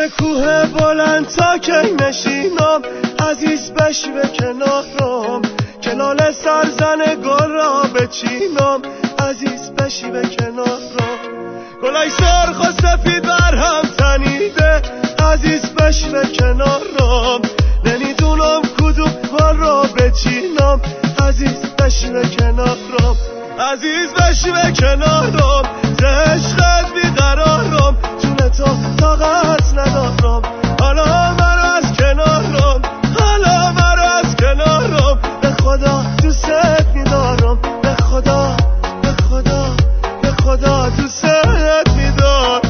کوه بلند تا کی نشینم، عزیز بشی به کنارم، کنال سرزن گل را بچینم، عزیز بشی به کنارم. گلای سرخ و سفید بر هم تنیده، عزیز بشی به کنارم، نمیدونم کدوم بار را بچینم، عزیز بشی به کنارم، عزیز بشی به کنارم، ز عشقت بیقرارم، جون تو طاقت ندارم، حالا مرو از کنارم، حالا مرو از کنارم، به خدا دوست میدارم، به خدا به خدا به خدا دوست میدارم.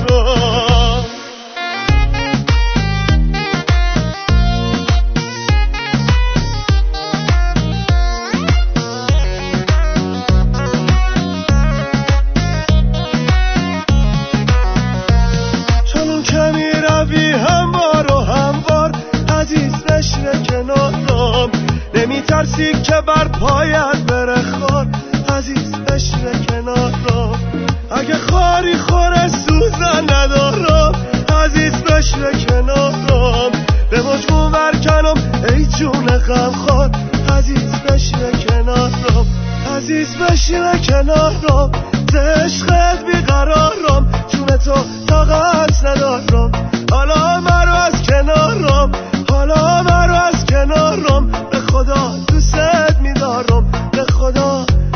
چون که میروی هموار و هموار، عزیز بشی به کنارم، نمیترسی که بر پایت بره خار، عزیز بشی به کنارم، اگه خاری خوره سوزن ندارم، عزیز بشی به کنارم، به مجموع برکنم ای جون غمخوار، عزیز بشی به کنارم، عزیز بشی به کنارم، ز عشقت بیقرارم، جون تو طاقت ندارم، حالا مرو از کنارم، حالا مرو از کنارم، به خدا دوست میدارم، به خدا